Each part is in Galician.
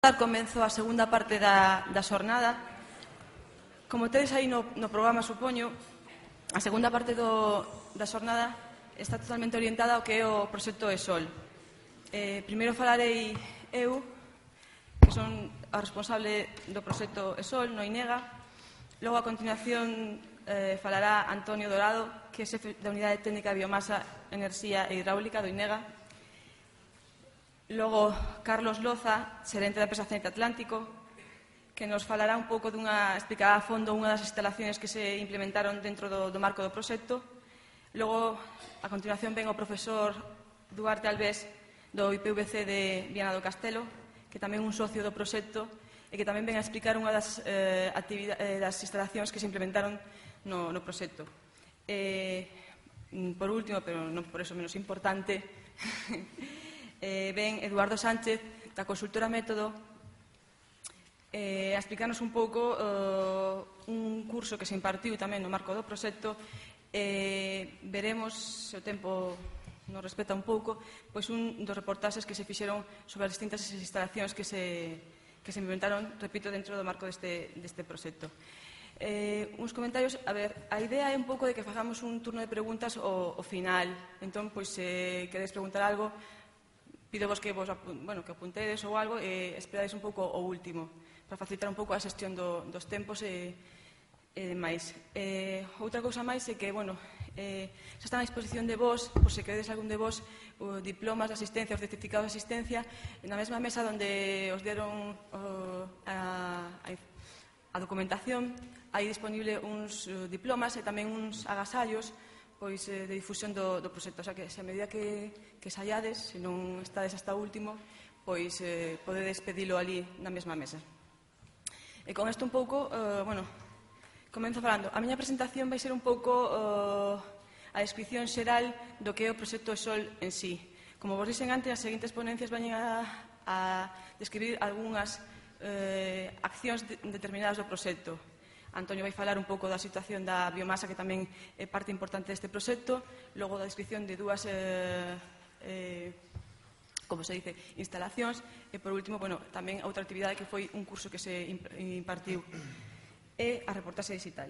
Comenzou a segunda parte da xornada. Como tedes aí no programa, supoño, a segunda parte da xornada está totalmente orientada ao que é o proxecto ESOL. Primeiro falarei eu, que son a responsable do proxecto ESOL no INEGA. Logo, a continuación, falará Antonio Dorado, que é xefe da Unidade Técnica de Biomasa, Enerxía e Hidráulica do INEGA. Logo, Carlos Loza, xerente da empresa Cenit Atlántico, que nos falará un pouco explicará a fondo unha das instalacións que se implementaron dentro do marco do proxecto. Logo, a continuación, ven o profesor Duarte Alves do IPVC de Viana do Castelo, que tamén é un socio do proxecto e que tamén ven a explicar unha das instalacións que se implementaron no proxecto. Por último, pero non por eso menos importante, ven Eduardo Sánchez, da consultora Método, a explicarnos un pouco un curso que se impartiu tamén no marco do proxecto. Veremos, se o tempo nos respeta un pouco, pois un dos reportaxes que se fixeron sobre as distintas instalacións que se implementaron, repito, dentro do marco deste proxecto. Uns comentarios. A ver, a idea é un pouco de que fagamos un turno de preguntas ao final. Entón, pois, se queredes preguntar algo, pidovos que apuntedes ou algo e esperades un pouco o último para facilitar un pouco a xestión dos tempos e demais. Outra cousa máis é que, xa está na disposición de vos, por se queredes algún de vos, diplomas de asistencia, os certificados de asistencia, na mesma mesa onde os deron a documentación, hai disponible uns diplomas e tamén uns agasallos de difusión do proxecto. O sea, que se a medida que saiades, se non estades hasta o último, pois podedes pedilo ali na mesma mesa. E con isto un pouco, comenzo falando. A miña presentación vai ser un pouco a descripción xeral do que é o proxecto ESOL en sí. Como vos dixen antes, as seguintes ponencias van a describir algunhas accións determinadas do proxecto. Antonio vai falar un pouco da situación da biomasa, que tamén é parte importante deste proxecto, logo da descripción de dúas instalacións, e por último, tamén outra actividade que foi un curso que se impartiu, é a reportaxe digital.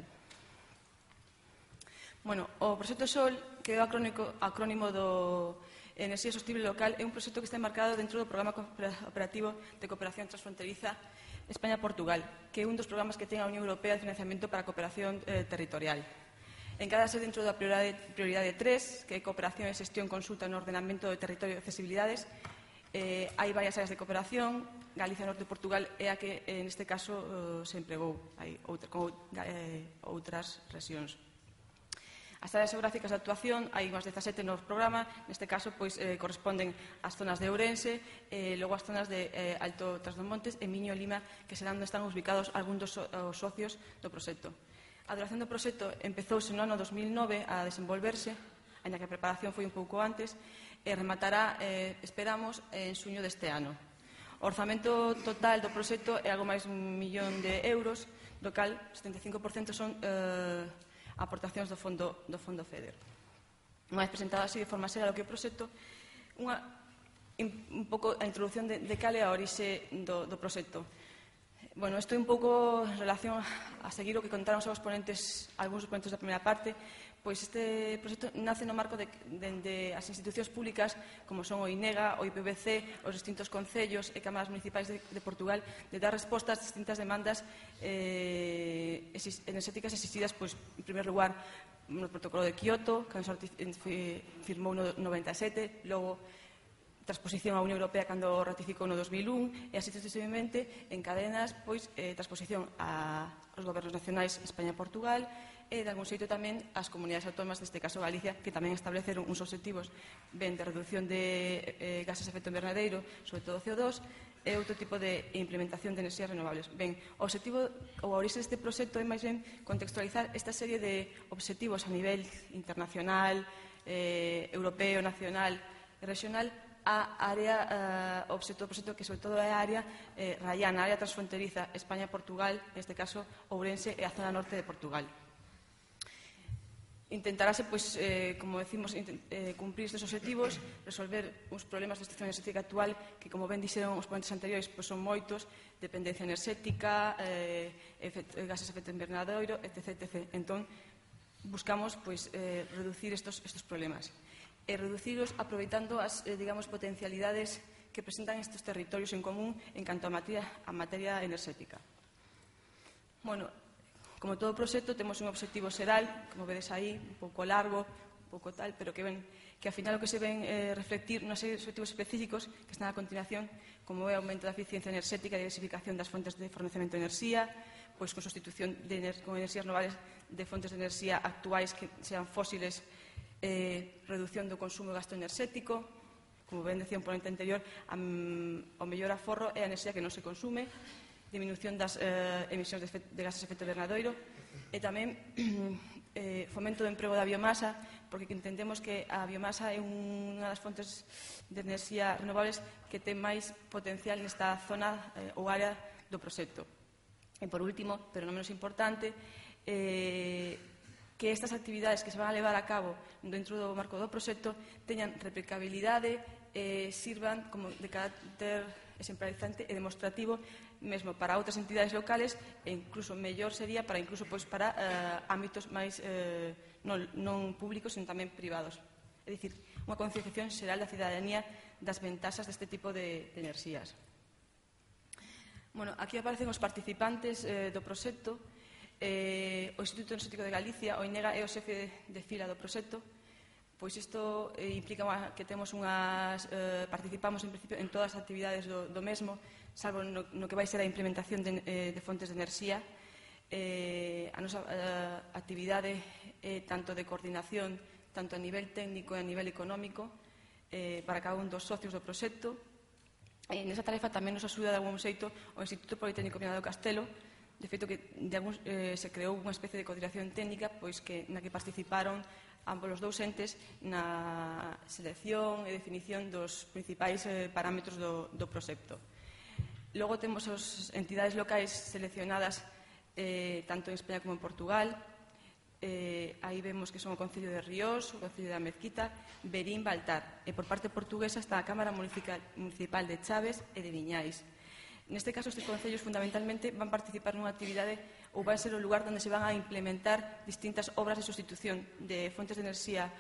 O proxecto ESOL, que é o acrónimo do Enerxía Sostible Local, é un proxecto que está enmarcado dentro do Programa Operativo de Cooperación Transfronteriza España-Portugal, que é un dos programas que ten a Unión Europea de financiamento para a cooperación territorial. Encádase dentro da prioridade 3, que é cooperación e xestión consulta no ordenamento do territorio e accesibilidades. Hai varias áreas de cooperación. Galicia, Norte de Portugal é a que, neste caso, se empregou. Hai outras rexións. As áreas geográficas de actuación, hai unhas 17 no programa, neste caso corresponden ás zonas de Ourense, logo as zonas de Alto Trasdomontes e Miño e Lima, que serán onde están ubicados algúns dos socios do proxecto. A duración do proxecto empezouse no ano 2009 a desenvolverse, aínda que a preparación foi un pouco antes, e rematará, esperamos, en xuño deste ano. O orzamento total do proxecto é algo máis dun 1.000.000 de euros, do cal 75% son aportacións do Fondo FEDER. Unha vez presentado así de forma xeral o que é o proxecto, un pouco a introducción de cal é a orixe do proxecto. Isto é un pouco en relación a seguir o que contaron os ponentes, algúns dos ponentes da primeira parte. Pois este proxecto nace no marco de as institucións públicas, como son o INEGA, o IPVC, os distintos concellos e cámaras municipais de Portugal, de dar resposta ás distintas demandas enerxéticas existidas, en primer lugar, no protocolo de Kioto, que firmou no 97, logo transposición á Unión Europea cando ratificou no 2001, e así sucesivamente en cadenas, transposición aos gobernos nacionais España e Portugal, e, de algún xeito, tamén as comunidades autónomas, neste caso Galicia, que tamén estableceron uns obxectivos ben de reducción de gases de efecto invernadeiro, sobre todo CO2, e outro tipo de implementación de enerxías renovables. Ben, o obxectivo ou a orixe deste proxecto é máis ben contextualizar esta serie de obxectivos a nivel internacional, europeo, nacional e regional, a área, o proxecto que sobre todo é a área raiana, a área transfronteriza España-Portugal, neste caso Ourense e a zona norte de Portugal. intentarase, pois, como decimos, cumprir estes objetivos, resolver os problemas da situación enerxética actual, que, como ben dixeron os ponentes anteriores, pois son moitos: dependencia enerxética, gases de efecto invernadoiro, etc. Entón, buscamos, pois, reducir estes problemas e reducirlos aproveitando as, digamos, potencialidades que presentan estes territorios en común en canto a materia enerxética. Bueno, como todo proxecto, temos un obxectivo xeral, como vedes aí, un pouco largo, un pouco tal, pero que ao final o que se ven reflectir nos obxectivos específicos que están a continuación, como é o aumento da eficiencia enerxética e a diversificación das fontes de fornecemento de enerxía, pois con sustitución con enerxías renovables de fontes de enerxía actuais que sean fósiles, reducción do consumo de gasto enerxético. Como ben decía un ponente anterior, o mellor aforro é a enerxía que non se consume, diminución das emisións de gases de efecto invernadoiro e tamén fomento do emprego da biomasa, porque entendemos que a biomasa é unha das fontes de enerxía renovables que ten máis potencial nesta zona ou área do proxecto. E, por último, pero non menos importante, que estas actividades que se van a levar a cabo dentro do marco do proxecto teñan replicabilidade e sirvan como de carácter exemplarizante e demostrativo mesmo para outras entidades locales e incluso mellor sería para ámbitos máis non públicos, sino tamén privados. É dicir, unha concienciación xeral da cidadanía das ventaxas deste tipo de enerxías. Bueno, aquí aparecen os participantes do proxecto. O Instituto Enerxético de Galicia, o INEGA, é o xefe de fila do proxecto. Pois isto implica que participamos en principio en todas as actividades do mesmo, salvo no que vai ser a implementación de fontes de enerxía. A nosa actividade é tanto de coordinación, tanto a nivel técnico e a nivel económico, para cada un dos socios do proxecto. Nesa tarefa tamén nos axuda de algún xeito o Instituto Politécnico Viana do Castelo. De feito, que se creou unha especie de coordinación técnica na que participaron ambos os dous entes na selección e definición dos principais parámetros do proxecto. Logo temos as entidades locais seleccionadas tanto en España como en Portugal. Aí vemos que son o Concello de Ríos, o Concello da Mezquita, Verín, Baltar. E por parte portuguesa está a Cámara Municipal de Chaves e de Viñais. Neste caso, estes concellos fundamentalmente van participar nunha actividade ou van ser o lugar onde se van a implementar distintas obras de sustitución de fontes de enerxía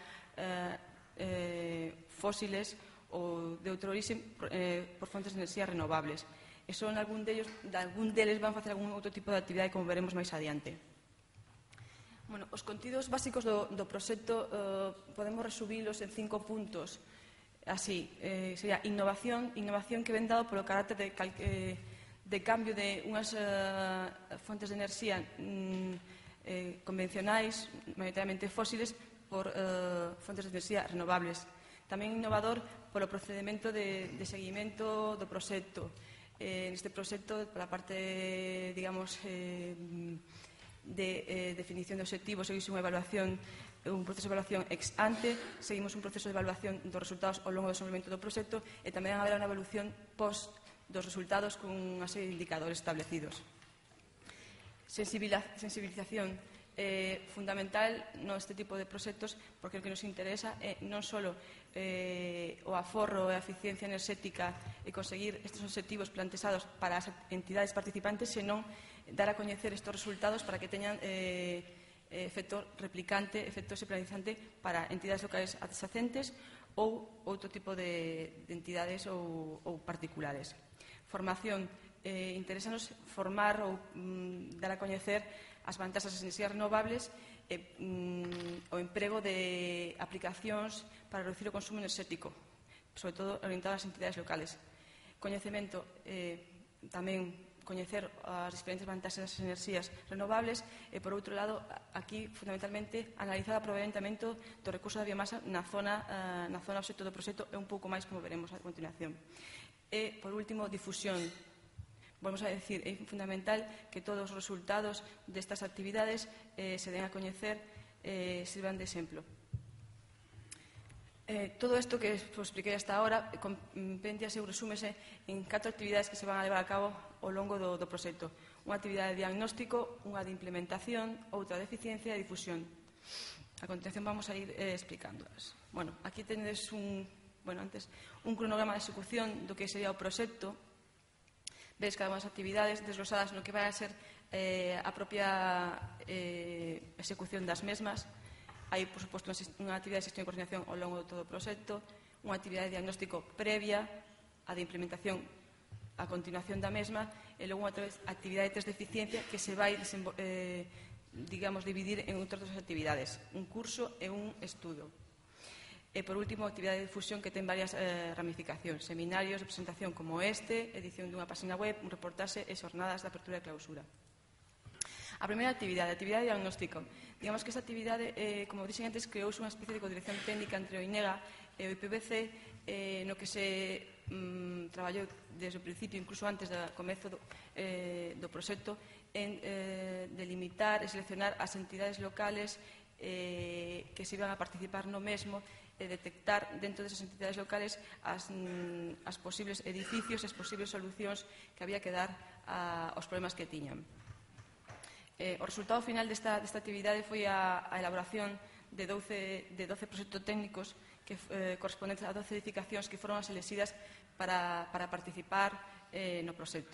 fósiles ou de outro orixe por fontes de enerxía renovables. E son algún deles van facer algún outro tipo de actividade, como veremos máis adiante. Bueno, os contidos básicos do proxecto podemos resumilos en 5 puntos. Así, sería innovación que ven dado polo carácter de cambio de unhas fontes de enerxía convencionais, maioritariamente fósiles, por fontes de enerxía renovables. Tamén innovador polo procedimento de seguimento do proxecto. Neste proxecto, pola parte, digamos, de definición de obxectivos, seguimos unha evaluación, un proceso de evaluación ex ante, seguimos un proceso de evaluación dos resultados ao longo do desenvolvemento do proxecto e tamén haberá unha evaluación post dos resultados con unha serie de indicadores establecidos. Sensibilización fundamental neste tipo de proxectos, porque o que nos interesa é non só o aforro e a eficiencia enerxética e conseguir estes obxectivos planteados para as entidades participantes, senón dar a coñecer estes resultados para que teñan efecto replicante, efecto exemplarizante para entidades locais adyacentes ou outro tipo de entidades ou particulares. Formación. Interésanos formar ou dar a coñecer as vantaxes das enerxías renovables e o emprego de aplicacións para reducir o consumo enerxético, sobre todo orientado ás entidades locales. Coñecemento, tamén coñecer as diferentes vantaxes das enerxías renovables e, por outro lado, aquí, fundamentalmente, analizar o aproveitamento do recurso da biomasa na zona obxecto do proxecto e un pouco máis, como veremos a continuación. E, por último, difusión. Vamos a decir, é fundamental que todos os resultados destas actividades se den a coñecer e sirvan de exemplo. Todo isto que vos expliquei hasta ahora compéndiase ou resúmese en 4 actividades que se van a levar a cabo ao longo do proxecto. Unha actividade de diagnóstico, unha de implementación, outra de eficiencia e difusión. A continuación vamos a ir explicándolas. Bueno, aquí tenedes un cronograma de execución do que sería o proxecto. Vedes cada unha das actividades desglosadas no que vai a ser a propia execución das mesmas. Hai, por suposto, unha actividade de xestión e coordinación ao longo de todo o proxecto, unha actividade de diagnóstico previa, a de implementación a continuación da mesma, e logo unha actividade de test de eficiencia que se vai dividir en outras dos actividades, un curso e un estudo. E, por último, a actividade de difusión que ten varias ramificacións, seminarios de presentación como este, edición dunha página web, un reportaxe e xornadas de apertura e clausura. A primeira actividade, a actividade de diagnóstico. Digamos que esta actividade, como dixen antes, creouse unha especie de codirección técnica entre o INEGA e o IPVC, no que se traballou desde o principio, incluso antes do comezo do proxecto, en delimitar e seleccionar as entidades locales que se iban a participar no mesmo e detectar dentro desas entidades locales as posibles edificios e as posibles solucións que había que dar aos problemas que tiñan. O resultado final desta actividade foi a elaboración de 12 proxectos técnicos que correspondentes a 12 edificacións que foron as elexidas para participar no proxecto.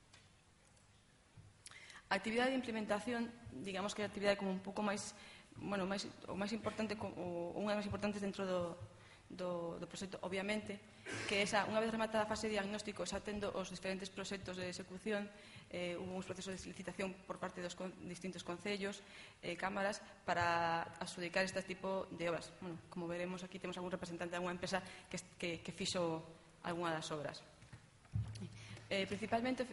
A actividade de implementación, digamos que é a actividade como un pouco máis importante, ou unha das máis importantes dentro do proxecto, obviamente, que esa, unha vez rematada a fase de diagnóstico, xa tendo os diferentes proxectos de execución, hubo uns procesos de licitación por parte dos distintos concellos, cámaras, para adxudicar este tipo de obras. Bueno, como veremos, aquí temos algún representante de alguna empresa que fixo algunha das obras. Principalmente,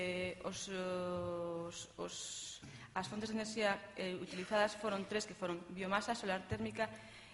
as fontes de enerxía utilizadas foron tres, que foron biomasa, solar térmica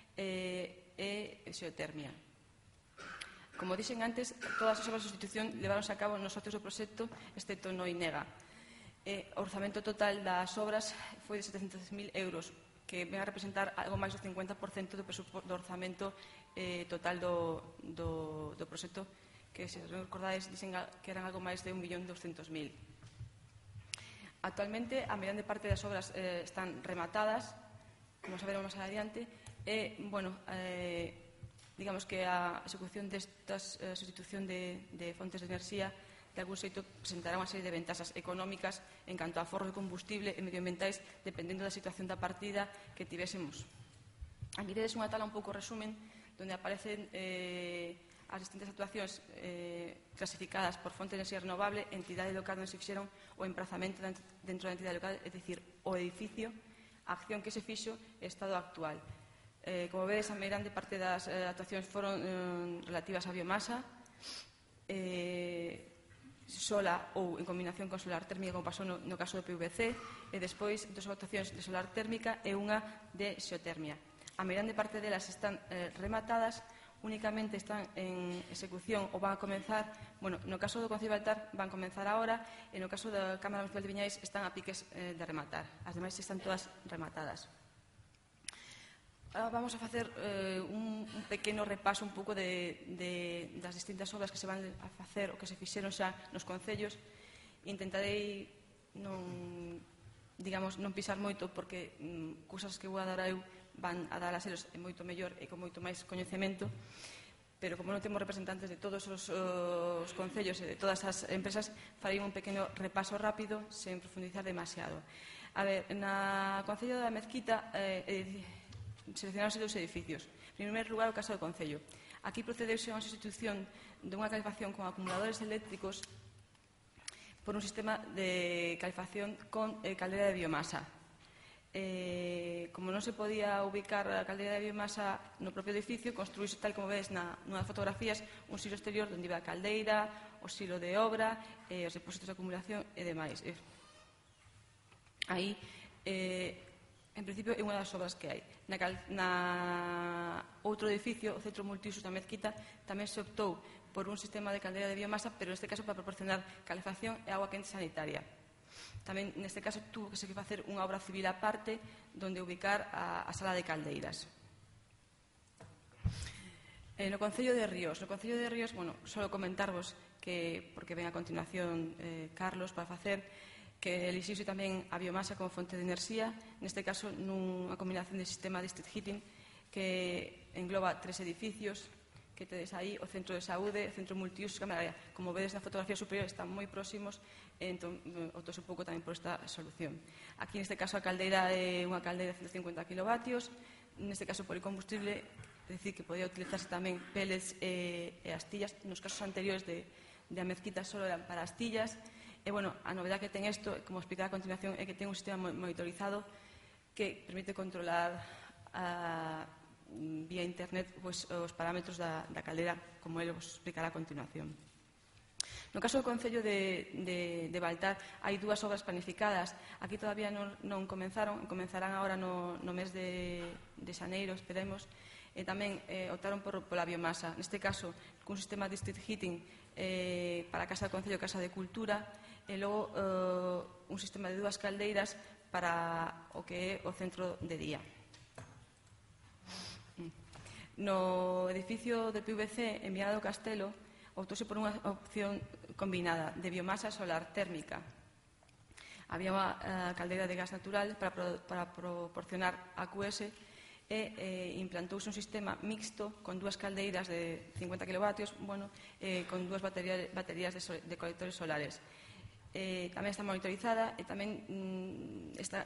e xeotermia. Como dixen antes, todas as obras de sustitución leváronse a cabo nos socios do proxecto, excepto no INEGA. O orzamento total das obras foi de 700.000 euros, que ven a representar algo máis do 50% do orzamento total do proxecto, que, se recordades, dicen que eran algo máis de 1.200.000. Actualmente, a grande parte das obras están rematadas, como saberemos máis adiante, e, digamos que a execución desta sustitución de fontes de enerxía de algún xeito presentará unha serie de ventaxas económicas en canto a aforros de combustible e medioambientais, dependendo da situación da partida que tivésemos. Aquí tedes unha tabla un pouco resumen, onde aparecen as distintas actuacións clasificadas por fonte de enerxía renovable, entidade local onde se fixeron o emprazamento dentro da entidade local, é dicir, o edificio, a acción que se fixo e estado actual. Como vedes, a grande parte das actuacións foron relativas á biomasa, sola ou en combinación con solar térmica, como pasou no caso do PVC, e despois dos actuacións de solar térmica e unha de xeotermia. A grande parte delas están rematadas, únicamente están en execución ou van a comenzar, no caso do Concello de Baltar van a comenzar agora, e no caso da Cámara Municipal de Viñais están a piques de rematar. As demais están todas rematadas. Vamos a facer un pequeno repaso un pouco das distintas obras que se van a facer ou que se fixeron xa nos concellos. Intentarei non pisar moito, porque cousas que vou a dar eu van a dar a selos moito mellor e con moito máis coñecemento, pero como non temos representantes de todos os concellos e de todas as empresas, farei un pequeno repaso rápido sen profundizar demasiado. A ver, na Concello da Mezquita seleccionaronse dous edificios. En primeiro lugar, o caso do Concello. Aquí procedeuse a unha sustitución dunha calefacción con acumuladores eléctricos por un sistema de calefacción con caldera de biomasa. Como non se podía ubicar a caldera de biomasa no propio edificio, construíse, tal como ves nunhas fotografías, un silo exterior onde iba a caldeira, o silo de obra, os depósitos de acumulación e demais. Aí, en principio, é unha das obras que hai. Na outro edificio, o Centro Multiusos da Mezquita, tamén se optou por un sistema de caldera de biomasa, pero neste caso para proporcionar calefacción e agua quente sanitaria. Tamén, neste caso, tuvo que se facer unha obra civil aparte donde ubicar a sala de caldeiras. No Concello de Ríos, só comentarvos que, porque ven a continuación Carlos para facer, que elixiuse tamén a biomasa como fonte de enerxía, neste caso nunha combinación de sistema district heating que engloba 3 edificios que tedes aí, o centro de saúde, o centro multiusos, como vedes na fotografía superior están moi próximos, entón optouse un pouco tamén por esta solución. Aquí neste caso a caldeira é unha caldeira de 150 kilovatios, neste caso policombustible, é dicir que podía utilizarse tamén pellets e astillas. Nos casos anteriores de a mezquita só eran para astillas. E, bueno, a novedade que ten isto, como explicar a continuación, é que ten un sistema monitorizado que permite controlar vía internet os parámetros da caldeira, como ele vos explicará a continuación. No caso do Concello de Baltar, hai 2 obras planificadas. Aquí todavía non comenzaron, comenzarán agora no mes de xaneiro, esperemos, e tamén optaron pola biomasa. Neste caso, cun sistema district heating para a Casa do Concello, Casa de Cultura, e logo un sistema de 2 caldeiras para o que é o centro de día. No edificio del PVC en Viana do Castelo optouse por unha opción combinada de biomasa solar térmica. Había unha caldeira de gas natural para proporcionar AQS e implantouse un sistema mixto con 2 caldeiras de 50 kilovatios, con 2 baterías de colectores solares. Tamén está monitorizada e tamén esta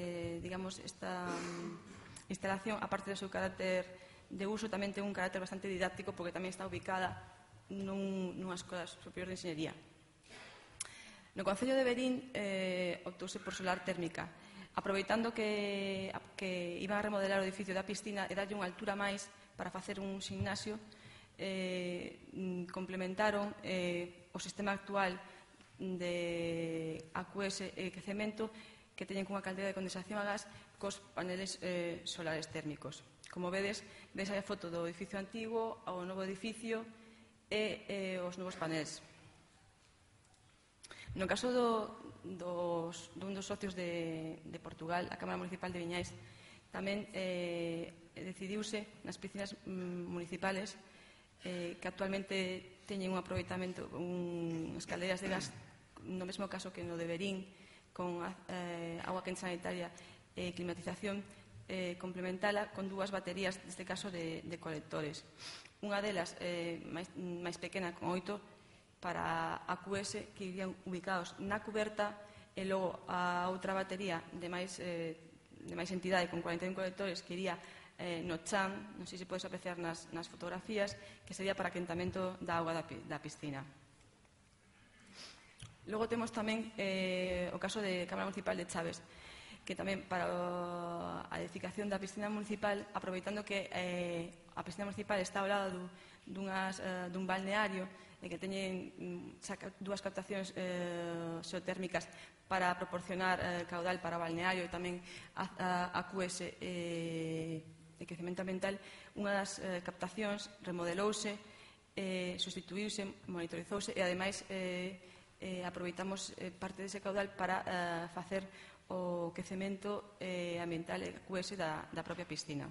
instalación, aparte do seu carácter de uso, tamén ten un carácter bastante didáctico porque tamén está ubicada nunha escola superior de enxeñería. No Concello de Verín optouse por solar térmica, aproveitando que iban a remodelar o edificio da piscina e darlle unha altura máis para facer un gimnasio. Complementaron o sistema actual de AQS e quecemento que teñen cunha caldeira de condensación a gas cos paneles solares térmicos. Como vedes aí a foto do edificio antigo, ao novo edificio e os novos paneles. No caso dun dos socios de Portugal, a Cámara Municipal de Viñais, tamén decidiuse nas piscinas municipales que actualmente teñen un aproveitamento, unhas caldeiras de gas, no mesmo caso que no de Verín, con agua quente sanitaria e climatización, complementala con 2 baterías, neste caso de colectores. Unha delas máis pequena, con 8 para AQS, que irían ubicados na cuberta, e logo a outra batería de máis entidade, con 41 colectores, que iría no chan, non sei se podes apreciar nas fotografías, que sería para quentamento da auga da piscina. Logo temos tamén o caso de Cámara Municipal de Chaves, que tamén para a edificación da piscina municipal, aproveitando que a piscina municipal está ao lado dun balneario e que teñen 2 captacións xeotérmicas para proporcionar caudal para o balneario e tamén AQS e crecemento ambiental, unha das captacións remodelouse, sustituíuse, monitorizouse e ademais aproveitamos parte dese caudal para facer o quecemento ambiental e AQS da propia piscina.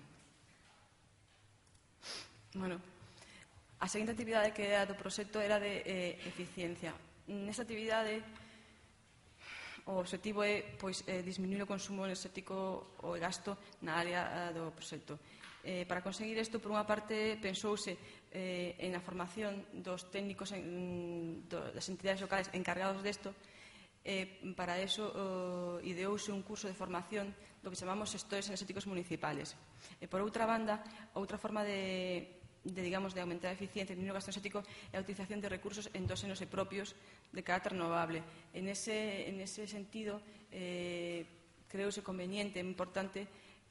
A seguinte actividade que era do proxecto era de eficiencia. Nesta actividade o objetivo é disminuir o consumo enerxético ou gasto na área do proxecto. Para conseguir isto, por unha parte, pensouse en a formación dos técnicos das entidades locales encargados desto. Para eso ideouse un curso de formación do que chamamos xestores enerxéticos municipales. E por outra banda, outra forma de aumentar a eficiencia e diminuir o gasto enerxético é a utilización de recursos endóxenos e propios de carácter renovable. En ese sentido, creouse conveniente e importante,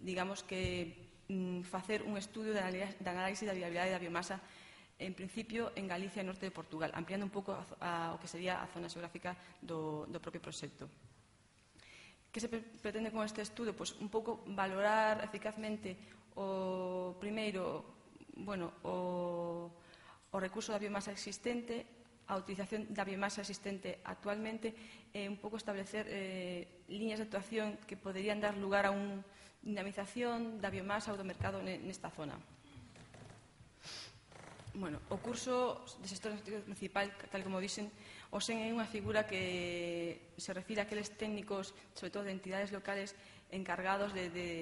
facer un estudio de análise da viabilidade da biomasa, en principio en Galicia e norte de Portugal, ampliando un pouco o que sería a zona xeográfica do propio proxecto. Que se pretende con este estudio? Un pouco valorar eficazmente o recurso da biomasa existente, a utilización da biomasa existente actualmente e un pouco establecer liñas de actuación que poderían dar lugar a unha dinamización da biomasa ou do mercado nesta zona. O curso de xestor enerxético municipal, tal como dixen, O SEN é unha figura que se refire a aqueles técnicos, sobre todo de entidades locales, encargados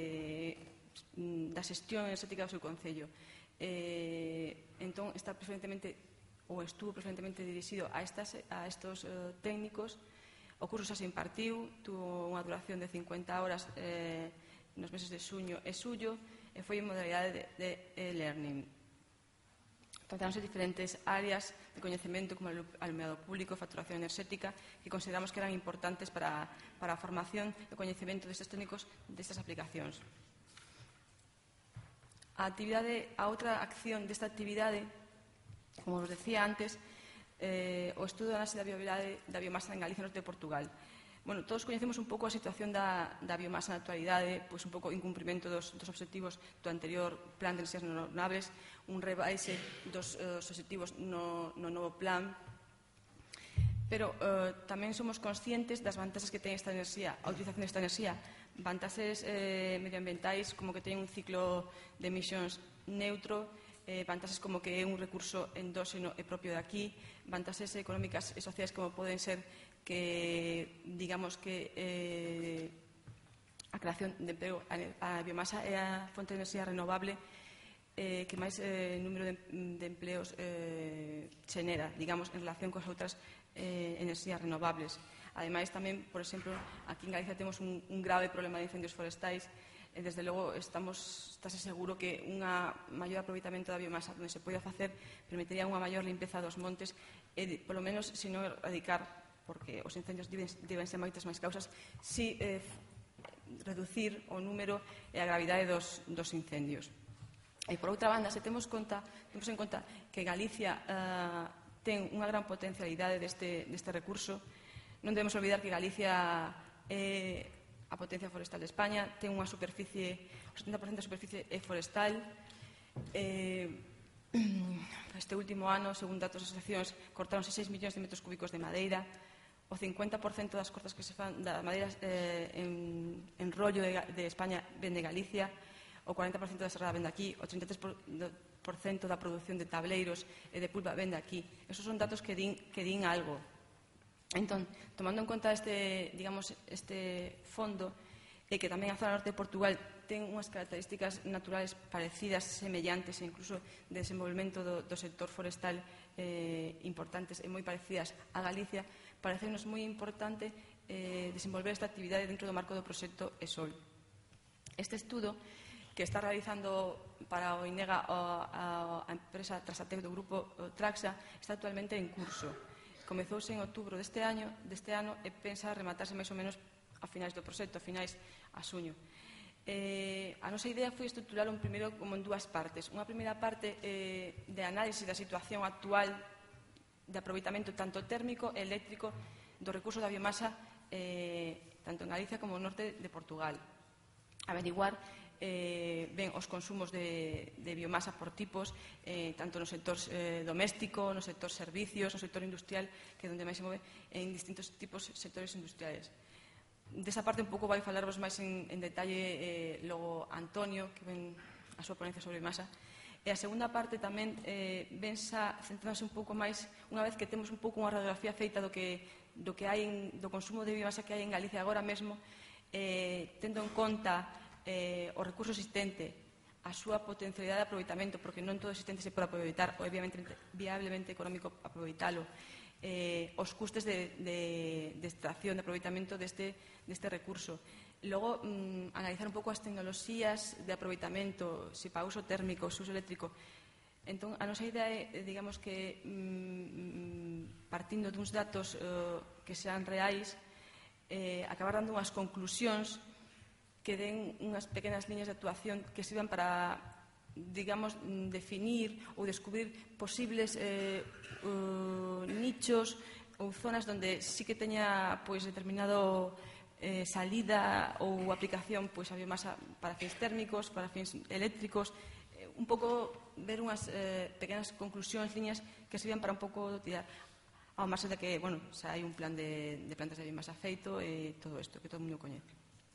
da xestión enerxética do seu concello. Entón, está preferentemente, ou estuvo preferentemente dirixido a estos técnicos. O curso xa se impartiu, tuvo unha duración de 50 horas nos meses de xuño e xullo, e foi en modalidade de e-learning. Tratáronse diferentes áreas de coñecemento como alumeado público, facturación enerxética, que consideramos que eran importantes para a formación e coñecemento destes técnicos destas aplicacións. A outra acción desta actividade, como vos decía antes, o estudo da análise da viabilidade da biomasa en Galicia e norte de Portugal. Bueno, todos coñecemos un pouco a situación da biomasa na actualidade, pois un pouco incumprimento dos obxectivos do anterior plan de enerxías renovables, un rebaixe dos obxectivos no novo plan, pero tamén somos conscientes das vantaxes que ten esta enerxía, a utilización desta enerxía, vantaxes medioambientais como que ten un ciclo de emisións neutro, vantaxes como que é un recurso endóxeno e propio de aquí, vantaxes económicas e sociais como poden ser que, digamos que a creación de emprego, a biomasa é a fonte de enerxía renovable que máis número de empleos xenera, digamos, en relación con as outras enerxías renovables. Ademais, tamén, por exemplo, aquí en Galicia temos un grave problema de incendios forestais. Desde logo, estáse seguro que un maior aproveitamento da biomasa onde se poida facer permitiría unha maior limpeza dos montes e, polo menos, se non erradicar, porque os incendios deben ser moitas máis causas, si reducir o número e a gravidade dos incendios. E, por outra banda, se temos en conta que Galicia ten unha gran potencialidade deste recurso, non debemos olvidar que Galicia é a potencia forestal de España, ten unha superficie, o 70% da superficie é forestal. Este último ano, según datos das asociacións, cortáronse 6 millóns de metros cúbicos de madeira, o 50% das cortas que se fan da madeira en rollo de España ven de Galicia, o 40% da serrada ven de aquí, o 33% da produción de tableiros e de pulpa ven de aquí. Esos son datos que din algo. Entón, tomando en conta este fondo, e que tamén a zona norte de Portugal ten unhas características naturales parecidas, semellantes e incluso de desenvolvemento do sector forestal importantes e moi parecidas a Galicia, parecenos moi importante desenvolver esta actividade dentro do marco do proxecto ESOL. Este estudo que está realizando para o INEGA a empresa Trasatec do grupo Traxa está actualmente en curso. Comezouse en outubro deste ano e pensa rematarse máis ou menos a finais do proxecto, a finais a xuño. A nosa idea foi estruturalo primeiro como en dúas partes. Unha primeira parte de análise da situación actual de aproveitamento tanto térmico e eléctrico do recurso da biomasa tanto en Galicia como no norte de Portugal. Averiguar ben os consumos de biomasa por tipos, tanto no sector doméstico, no sector servicios, no sector industrial, que é onde máis se move, en distintos tipos sectores industriales. Desa parte un pouco vai falarvos máis en detalle logo Antonio, que ven a súa ponencia sobre biomasa. E a segunda parte tamén vensa centrándose un pouco máis, unha vez que temos un pouco unha radiografía feita do consumo de biomasa que hai en Galicia agora mesmo, tendo en conta o recurso existente, a súa potencialidade de aproveitamento, porque non todo existente se pode aproveitar, ou obviamente viablemente económico aproveitalo, os custes de extracción, de aproveitamento deste recurso. Logo, analizar un pouco as tecnoloxías de aproveitamento, se para uso térmico, se uso eléctrico. Entón, a nosa idea é, digamos que, partindo duns datos que sean reais, acabar dando unhas conclusións que den unhas pequenas liñas de actuación que sirvan para, digamos, definir ou descubrir posibles nichos ou zonas onde sí que teña determinado salida ou aplicación a biomasa para fins térmicos, para fins eléctricos, un pouco ver unhas pequenas conclusións, liñas que sirvan para un pouco tirar ao marxo de que, bueno, xa hai un plan de plantas de biomasa feito e todo isto, que todo o mundo coñece.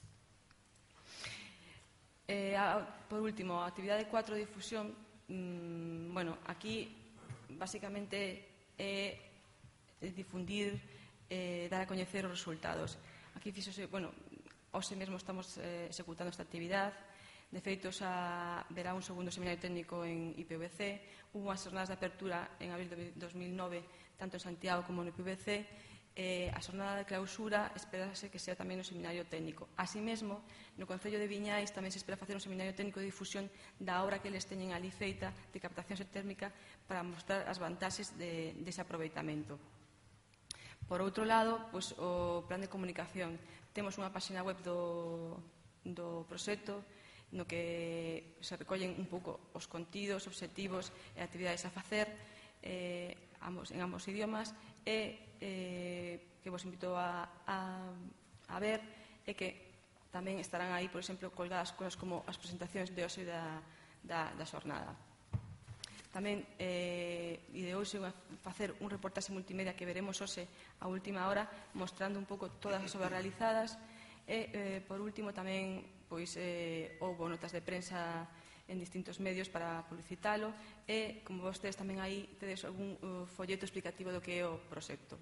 Por último, a actividade 4 de difusión, bueno, aquí basicamente é difundir, dar a coñecer os resultados. Aquí fíxose, hoxe mesmo estamos executando esta actividade. De feito, verá un segundo seminario técnico en IPVC. Hubo unhas xornadas de apertura en abril de 2009, tanto en Santiago como no IPVC. A xornada de clausura esperase que sea tamén no seminario técnico. Así mesmo, no Concello de Viñais tamén se espera facer un seminario técnico de difusión da obra que eles teñen ali feita de captación térmica para mostrar as vantaxes dese aproveitamento. Por outro lado, o plan de comunicación. Temos unha página web do proxecto no que se recollen un pouco os contidos, obxectivos e actividades a facer en ambos idiomas e que vos invito a ver e que tamén estarán aí, por exemplo, colgadas cosas como as presentacións de hoxe da xornada. Tamén de hoxe a facer un reportaxe multimedia que veremos hoxe a última hora mostrando un pouco todas as obras realizadas e, por último, tamén houbo notas de prensa en distintos medios para publicitalo e, como vostedes tamén aí tedes algún folleto explicativo do que é o proxecto.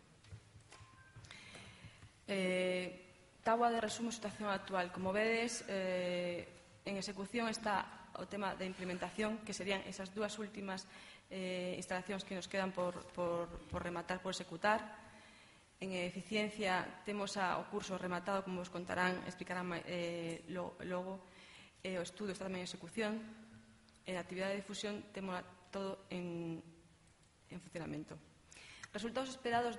Táboa de resumo da situación actual. Como vedes, en execución está o tema de implementación, que serían esas dúas últimas instalacións que nos quedan por rematar, por executar. En eficiencia temos o curso rematado, como vos contarán, explicarán logo. O estudo está tamén en execución. E a actividade de difusión temos todo en funcionamento. Resultados esperados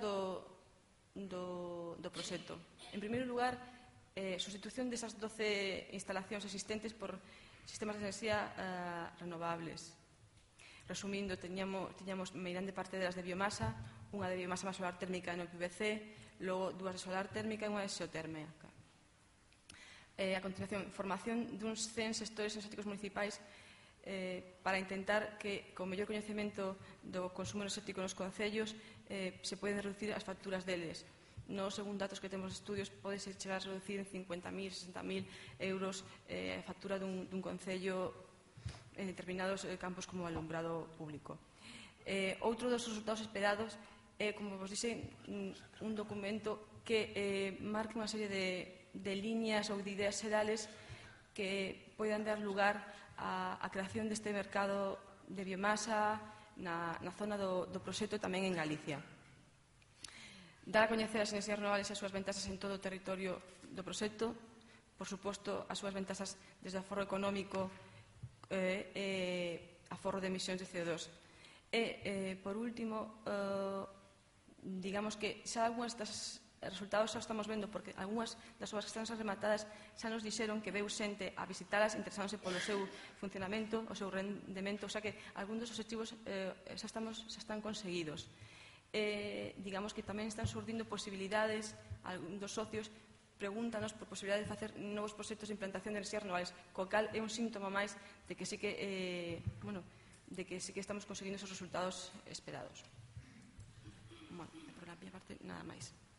do proxecto. En primeiro lugar, sustitución desas 12 instalacións existentes por sistemas de enerxía renovables. Resumindo, tiñamos meirande parte delas de biomasa, unha de biomasa máis solar térmica no IPVC, logo dúas de solar térmica e unha de xeotérmica. A continuación, formación duns 100 xestores enerxéticos municipais para intentar que, con mellor coñecemento do consumo enerxético nos concellos, se poden reducir as facturas deles. Nos, según datos que temos de estudios, pode chegar a reducir en 50.000, 60.000 euros a factura dun concello en determinados campos como o alumbrado público. Outro dos resultados esperados é, como vos dixen, un documento que marque unha serie de líneas ou de ideas xerales que poidan dar lugar á creación deste mercado de biomasa na zona do proxecto tamén en Galicia. Dar a coñecer as enerxías renovables e as súas ventaxas en todo o territorio do proxecto, por suposto, as súas ventaxas desde o aforro económico aforro de emisións de CO2. E, por último, digamos que xa algúns dos resultados xa estamos vendo, porque algúnas das obras que están rematadas xa nos dixeron que veu xente a visitalas interesándose polo seu funcionamento, o seu rendemento, o sea que algúns dos objetivos xa están conseguidos. Digamos que tamén están surdindo posibilidades, algúns dos socios pregúntanos por posibilidade de facer novos proxectos de implantación de enerxías renovables, co cal é un síntoma máis de que sí que estamos conseguindo esos resultados esperados. Por a miña parte, nada máis.